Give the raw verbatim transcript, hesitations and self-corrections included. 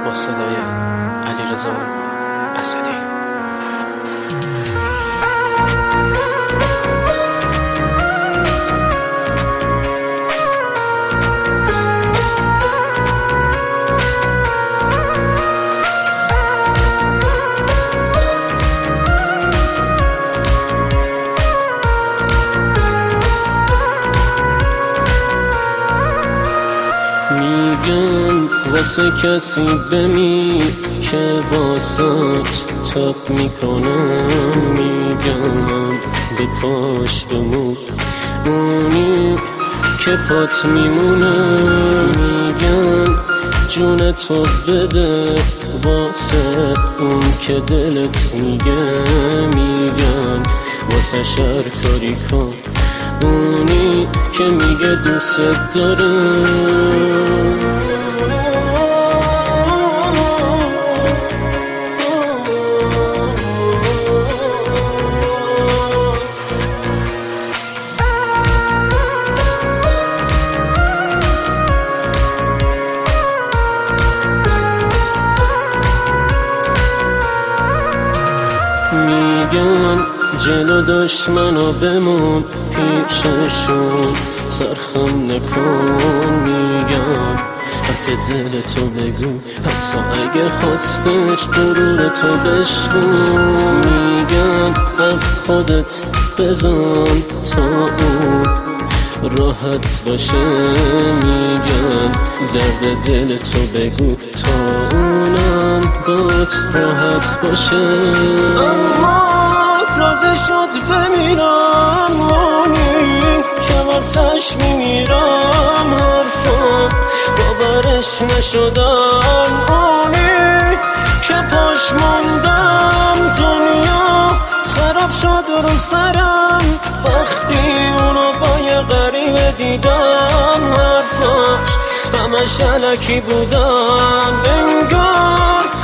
با صدای علیرضا اسدی. میگم واسه کسی بمی که واسات تاب میکنم، میگم به پاش بمون اونی که پات میمونه، میگم جون تو بده واسه اون که دلت میگه، میگم واسه شهر کاری کن اونی که میگه دوست داره. میگن جلو دشمنو بمون پیششون سرخم نکن، میگن حرف دل تو بگو حتی اگه خواستش غرور تو بشکن، میگن از خودت بزن تا اون راحت باشه، میگن درد دل تو بگو تا اونم بات راحت باشه. اما راضی شد بمیرم اونی که واسش میمیرم، حرفم باورش نشدن اونی که پاش موندم، دنیا خراب شد رو سرم وقتی اونو با یه غریبه دیدم، حرفاش همش الکی بودن، انگار